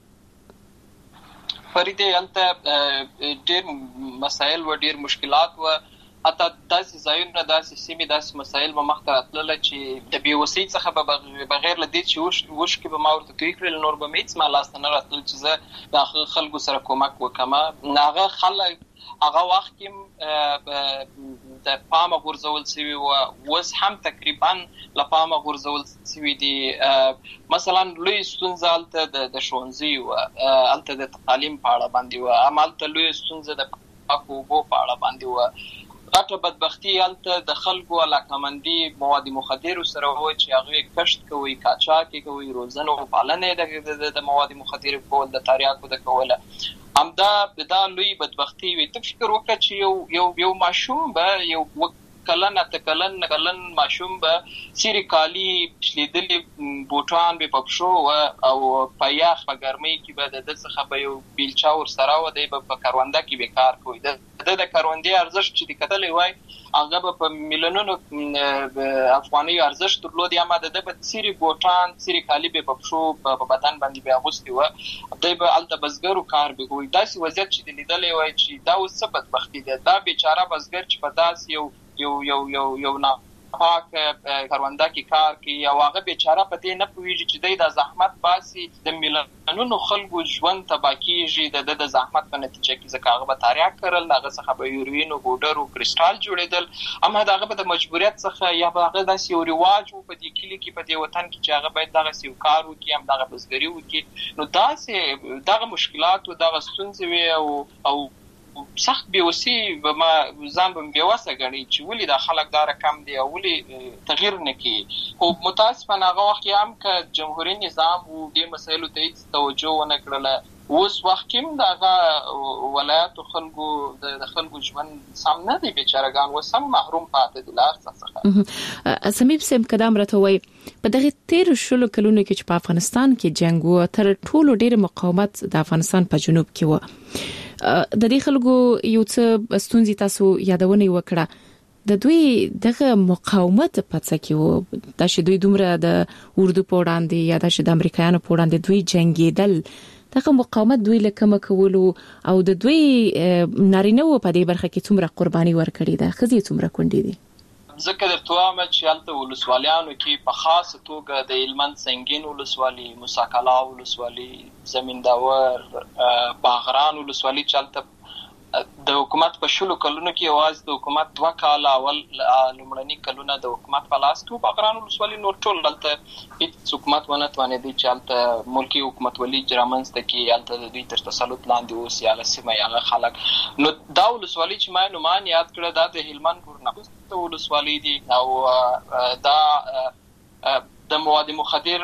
فریده هلته ډیر مسایل و ډیر مشکلات و، حتی داسې ځایونه داسې سیمې داسې مسایل به مخته راتلله چې د بېوسۍ څخه به بغیر له دې چې وشکې به ما ورته توی کړل نور به مې هېڅ ما لاسته نه راتلل چې زه د خلکو سره کومک وکړم. هغه خلک هغه وخت کې د پامه غورځول شوي وو، اوس هم تقریبا له پامه غورځول شوي دي. مثلا لوی ستونزه هلته د ښوونځي وه، هلته د تعلیم په اړه باندې وه، همالته لویه ستونزه د پاکو اوبو په اړه باندې وه. غټه بدبختي هلته د خلکو علاقمندي مواد مخدرو سره وه چې هغوی کښت کوي، قاچاق یې کوي، روزنه او پالنه د مواد مخدرو کول، د تریاکو د کوله. همدا دا لوی بدبختي وي. ته فکر وکړه چې یو یو یو ماشوم به یو کلن اته کلن کلن ماشوم به سیری کالی شلیدلی بوټان به پښو او په یخ په ګرمۍ کې به د څخه به یو بیلچا ور سره و دی په کارونده کې به کار کوي. د د کاروندې ارزښت چې د کتلې وای هغه به په میلیونونو افغاني ارزښت درلود، یا ما د د سیری بوټان سیری کالی به پښو په بدن باندې به اغوستي و، دی به الته بزګرو کار به کوي. داسې وضعیت چې لیدلې وای چې دا اوس څه بدبختي ده. دا بیچاره بزګر چې په داس یو یو یو یو یو نه پاک کارونده کې کار کوي او هغه بیچاره په دې نه پوهیږي چې دی د زحمت باسي د میلیونونو خلکو ژوند تباه کیږي د د زحمت په نتیجه کې، ځکه هغه به تریاک کړل، هغه څخه به یوروین او پوډر او کرسټال جوړېدل، اما هغه به د مجبوریت څخه یا به هغه داسې یو رواج و په دې کلي کې په دې وطن کې چې هغه باید دغسې یو کار وکړي، هم دغه بزګري وکړي. نو داسې دغه مشکلات او دغه ستونزې وي او او سخت بیوسی به ما ځان به بیوسه غني چې ولې د خلک دار کم دی او ولې تغییر نه کوي. خو متاسفانه هغه وخت هم ک جمهوریت نظام وو د مسایلو ته توجه ونه کړله. اوس وخت کې دغه ولایت خلکو د خلکو ژوند سم نه دی، بیچارهګان وسم محروم پاتې دي لار څخه. سميب سم قدم راته وای په دغه تیر شلو کلونو کې چې په افغانستان کې جنگ و تر ټولو ډېر مقاومت د افغانستان په جنوب کې و. د دې خلکو یو څه ستونزې تاسو یادونه وکړه. د دوی دغه مقاومت په څه کې و د شې دوی دومره د اردو په وړاندې یا د شې د امریکایانو په وړاندې دوی جنگیدل، دغه مقاومت دوی لکه کولو او د دوی نارینه و په دې برخه کې څومره قرباني ورکړي ده، خزي څومره کونډې دي. ځکه درته وایم چې هلته ولسوالیانو کې په خاصه توګه د هلمند سنگین ولسوالي، موسی کلا ولسوالي، زمین داور، باغران ولسوالي چې هلته د حکومت په شلو کلونو کې یوازې د حکومت دوه کاله اول لومړني کلونه د حکومت په لاس کې باغران ولسوالي نور ټول هلته هېڅ حکومت ونه توانېدی چې هلته ملکي حکومتولي رامنځته کړي، هلته د دوی تر تسلط لاندې اوسي هغه سیمه هغه خلک. نو دا ولسوالي چې ما نومان یاد کړه دا د هلمند ورنغوسته ولسوالي دي او دا د مواد مخدر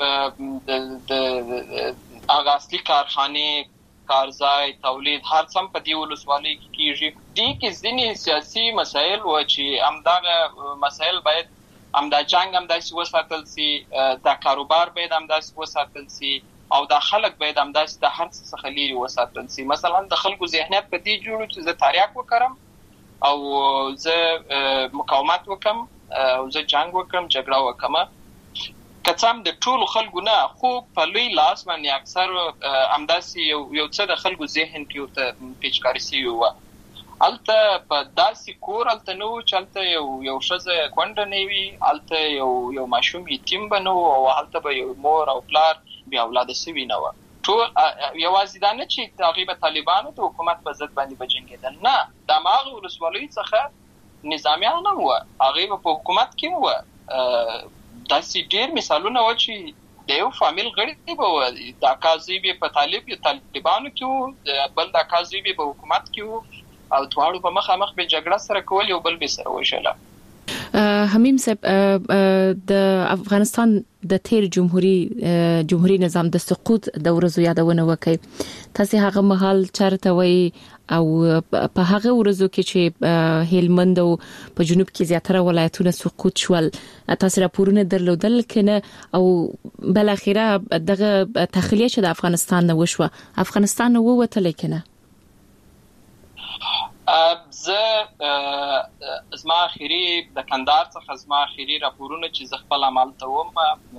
د هغه اصلي کارخانه کارځای تولید هر څم په دې ولسوالۍ کې کیږي. دې کې ځینې سیاسي مسایل و چې همدغه مسایل باید همدا جنگ همداسې وساتل سي، دا کاروبار باید همداسې وساتل سي او دا خلک باید همداسې د هر څه څخه لرې وساتل سي. مثلا د خلکو ذهنیت په دې جوړ چې زه تاریاک وکړم او زه مقاومت وکم او زه جنگ وکم جګړه وکم، کڅام د ټولو خلکو نه خو په لوی لاس باندې اکثر همداسې یو یو څه د خلکو ذهن کې ورته پیچکاري سوي وه. هلته په داسې کور هلته نه و چې هلته یو یو ښځه کونډه نه وي، هلته یو یو ماشوم یتیم به نه و او هلته به یو مور او پلار بې اولاده سوي نه وه. ټول یوازې دا نه چې هغوی به طالبانو د حکومت په ضد باندې به جنګېدل، نه، د هماغه ولسوالیو څخه نظامیان هم وه، هغوی به په حکومت کې وه. داسې ډېر مثالونه و چې د یو فامیل غړي به وو، د اکا زوی به په طالب طالبانو کې وو، بل د اکا زوی به په حکومت کې وو او دواړو به مخامخ به جګړه سره کول، یو بل به سره وژله. حمیم صاحب، د افغانستان د تیر جمهوریت جمهوریت نظام د سقوط د ورځو یادونه وکړي. تاسو هغه مهال چارته وای او په هغه ورځو کې چې هلمند او په جنوب کې زیاتره ولایتونه سقوط شول، تاسو راپورونه درلودل کنه او بل اخیره دغه تخلیه چې د افغانستان نه وشوه، افغانستان نو وته لیکنه زه زما اخیری د کندهار څخه زما اخیری راپورونه چې ز خپل عمل ته وم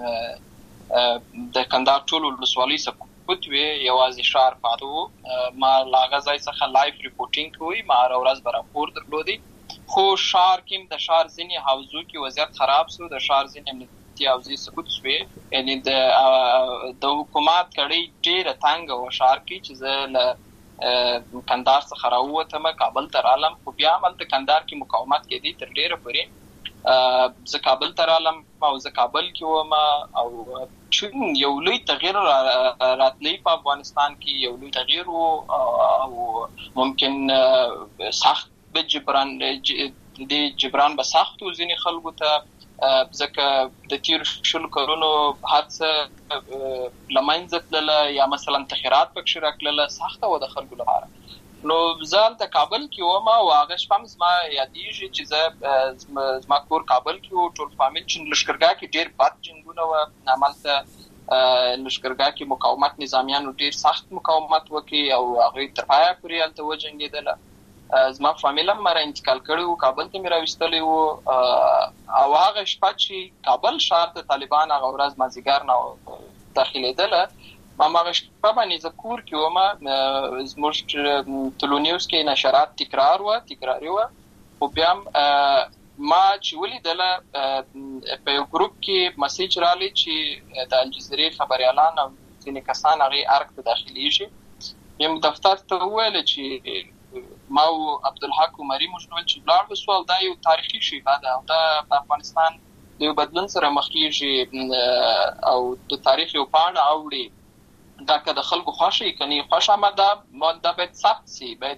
د کندهار ټول ولسوالۍ سقوط وی یوازې شهر پاتو، ما لاغه ځای څخه لایف ریپورټینګ کوي، ما هر ورځ به راپور درلودي. خو شهر کې د شهر ځینې حوزو کې وضعیت خراب شو، د شهر ځینې امنیتي حوزې سقوط شوې، یعنی د د حکومت کړي ډېره تنګه و شهر کې چې زه له کندهار څخه راووتم کابل ته رالم، خو بیا هم هلته کندهار کې مقاومت کېدی تر ډېره پورې. زه کابل ته رالم او زه کابل کې وم او چون یو لوی تغییر راتلی په افغانستان کې، یو لوی تغییر و او ممکن سخت به جبران د جبران به سخت و ځینې خلکو ته، ځکه د تیر شلو کلونو هر څه له منځه تلله یا مثلا تغیرات پکښې راکړله، سخته وه د خلکو لپاره. نو زه هلته کابل کې وم او هغه شپه هم زما یادېږي چې زه زما کور کابل کې و، ټول فامیل چې لښکرګاه کې ډېر بد جنګونه وه، همالته لښکرګاه کې مقاومت نظامیانو ډېر سخت مقاومت وکړي او هغوی تر پایه پورې هلته وجنګېدله. زما فامیل هم مره انتقال کړی و، کابل ته مې راوستلی و او هغه شپه چې کابل ښار ته طالبان هغه ورځ مازدیګر نه داخلېدله، ما هغه شپه باندې زه کور کې وم، زموږ تلونیوز کې نشرات تکرار وه تکراري وه، خو بیا هم ما چې ولیدله په یو ګروپ کې مسیج رالی چې د الجزیرې خبریالان او ځینې کسان هغې ارګ ته داخلېږي. یم دفتر ته وویله چې ما او عبدالحق عمري موږ ویل چې ولاړ شو او دا یو تاریخي شیبه ده او دا په افغانستان د یو بدلون سره مخ کېږي او د تاریخ یو پاڼه اوړي، دا که د خلکو خوښه یې که نه یې خوښه، اما دا دا باید ثبت سي، باید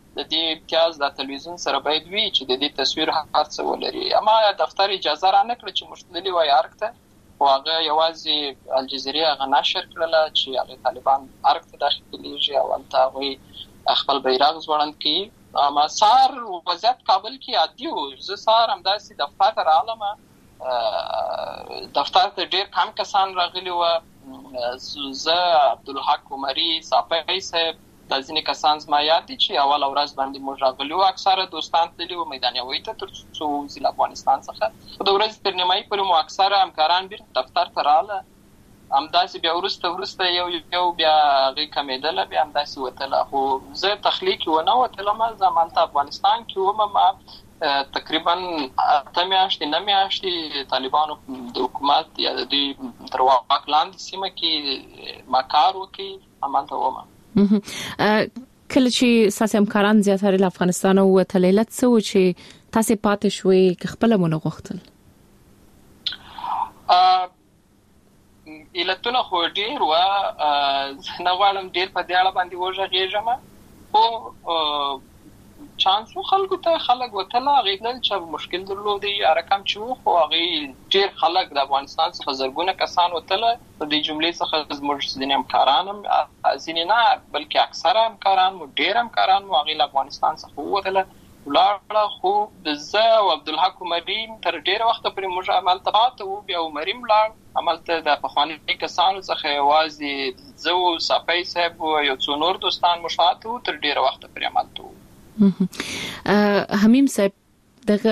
د دې امتیاز د تلویزیون سره باید وي چې د دې تصویر هر څه ولري. اما دفتر اجازه را نه کړ چې موږ تللي وای ارګ ته، خو هغه یوازې الجزیره هغه نشر کړله چې هغه طالبان ارګ ته داخليږي او هلته هغوی خپل بیرغ ځوړند کوي. اما سار وضعیت کابل کې عادي و. زه سار همداسې دفتر ته راغلم، دفتر ته ډېر کم کسان راغلي وو. زه عبدالحق عمري صافی صاحب دا ځینې کسان زما یاد دي چې اوله ورځ باندې موږ راغلي وو. اکثره دوستان تللي وو میدان یوې ته تر څو ووځي له افغانستان څخه. خو د ورځې تر نیمایي پورې مو اکثره همکاران بېرته دفتر ته راغله. همداسې بیا وروسته وروسته یو یو بیا هغې کمېدله، بیا همداسې وتله. خو زه تخلیق کې ونه وتلم، زه همالته افغانستان کې وم. ما تقریبا اته میاشتې نه میاشتې طالبانو د حکومت یا د دوی تر واک لاندې سیمه کې ما کار وکړي، همالته وم. کله چې ساسي همکاران زیاتره له افغانستان ووتل، علت څه و چې تاسې پاتې شوې که خپله مو نه غوښتل؟ علتونه خو ډېر وه، زه نه غواړم ډېر په دې اړه باندې وغږېږم، خو چانس و خلکو ته خلک وتله. هغې تلل چې مشکل درلودی یا رقم چې و، خو هغې ډېر خلک د افغانستان څخه زرګونه کسان وتله. د دې جملې څخه زموږ ځینې همکاران هم، ځینې نه بلکې اکثره همکاران مو، ډېر همکاران مو هغې له افغانستان څخه ووتله ولاړه. خو زه او عبدالحق عمري تر ډېره وخته پورې موږ همالته پاته وو. بیا عمري هم لاړ. همالته د پخواني کسانو څخه یوازې زه و صافی صاحب و یو څو نور دوستان مو شاته وو، تر ډېره وخته پورې همالته وو. حمیم صاحب، دغه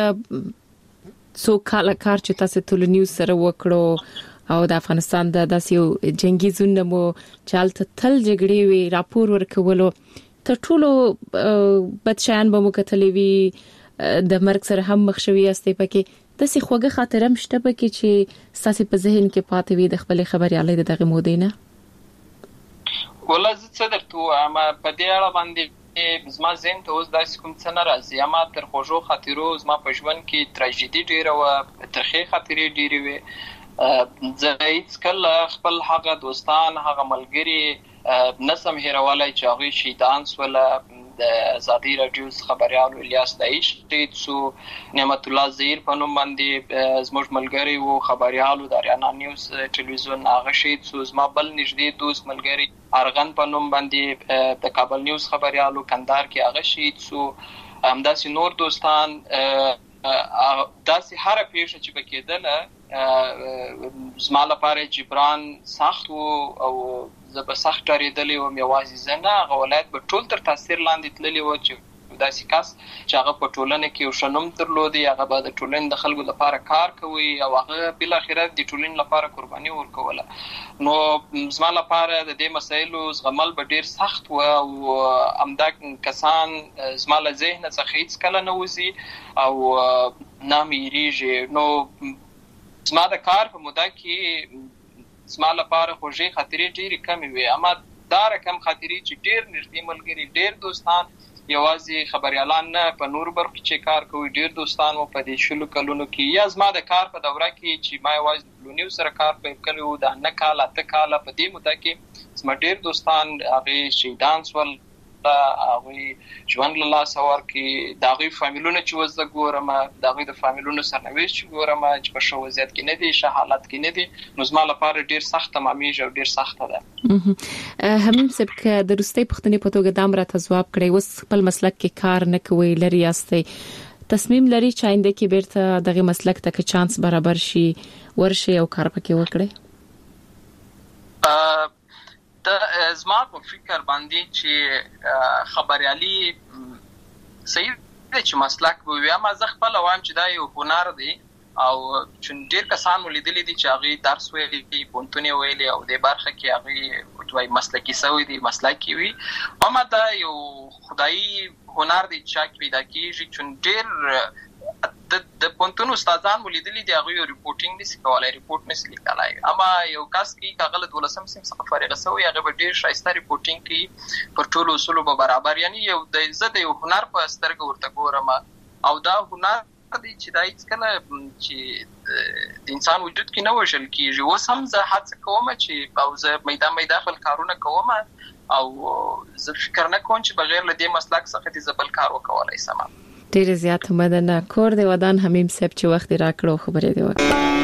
څو کاله کار چې تاسو ټول نیوز سره وکړو او د افغانستان د داسې یو جنگي زون مو چالت تل جګړې وی راپور ورکولو، تر ټولو بد شیان به مو کتلې وي، د مرګ سره هم مخ شوي یاستئ. پکې داسې خوږه خاطره هم شته پکې چې ستاسو په ذهن کې پاتې وي د خپلې خبریالۍ د دغه مودې نه؟ والله زه څه درته ووایم، په دې اړه باندې زما ذهن ته اوس داسې کوم څه نه راځي. اما تر خوږو خاطرو زما په ژوند کې تراژیدي ډېره وه، ترخې خاطرې ډېرې وې. زه هېڅکله خپل هغه دوستان، هغه ملګري نه سم هېرولی چې هغوی شهیدان سوله. د ازادي راډیو خبریال الیاس دایش شهید سو، نعمت الله زهیر په نوم باندې زموږ ملګری وو خبریالو د اریانا نیوز ټلویزیون، هغه شهید سو. زما بل نږدې دوست ملګری ارغن په نوم باندې د کابل نیوز خبریالو کندهار کې هغه شهید سو. همداسې نور دوستان، داسې هره پیښه چې به کېدله زما لپاره جبران سخت و او زه به سخت ډارېدلی وم. یوازې زه نه، هغه ولایت به ټول تر تاثیر لاندې تللی و چې داسې کس چې هغه په ټولنه کې یو ښه نوم درلودی، هغه به د ټولنې د خلکو لپاره کار کوي او هغه بالاخره د ټولنې لپاره قرباني ورکوله. نو زما لپاره د دې مسایلو زغمل به ډېر سخت و او همدا کسان زما له ذهنه څخه هېڅکله نه وځي او نه مې هېرېږي. نو زما د کار په موده کې زما لپاره خوږې خاطرې ډېرې کمې وې، اما دا رقم خاطرې چې ډېر نږدې ملګري، ډېر دوستان، یوازې خبریالان نه، په نورو برخو کې چې کار کوي ډېر دوستان مو په دې شلو کلونو کې، یا زما د کار په دوره کې چې ما یوازې د بلو نیوز سره کار پیل کړی و، د نه کال اته کاله په دې موده کې زما ډېر دوستان هغې شهیدان سول، هغوی ژوند له لاسه ورکړي. د هغوی فامیلونه چې اوس زه ګورم، د هغوی د فامیلونو سرنوشت چې ګورم چې په ښه وضعیت کې نه دي، ښه حالت کې نه دي، نو زما لپاره ډېر سخت تمامېږي او ډېر سخته ده. حمیم صاحب، که د وروستۍ پوښتنې په توګه دا هم راته ځواب کړئ، اوس خپل مسلک کې کار نه کوئ، لرې یاستئ، تصمیم لري چې آینده کې بیرته دغه مسلک ته که چانس برابر شي ورشي او کار پکې وکړئ؟ زما په فکر باندې چې خبریالي صحیح دی چې مسلک به وي، اما زه خپله وایم چې دا یو هنر دی او چون ډېر کسان مو لیدلي دي چې هغوی درس ویلي دي، پوهنتون یې ویلي او دې برخه کې هغوی مسلکي سوي دي، مسلکي وي. اما دا یو خدایي هنر دی چې چا کې پیدا کېږي، چون ډېر د پوهنتون استادان مو لیدلي دي، هغوی ریپورټینګ نشي کولی، ریپورټ نشي لیکلی. اما یو کس کې که هغه له دولسم صنف څخه فارغه سوی، هغه به ډېر ښایسته ریپورټینګ کوي، پر ټولو اصولو به برابر، یعنی یو زه د یو هنر په سترګه ورته ګورم او دا هنر دی چې دا هېڅکله چې د انسان وجود کې نه وژل کېږي. اوس هم زه هڅه کوم چې او زه میده میده خپل کارونه کوم، او زه فکر نه کوم چې بغیر له دې مسلک څخه دې زبل کار وکولای سم. ډیر زیات مننه. کور دی ودان حمیم صاحب چې وخت راکړو خبرې دی وکړه.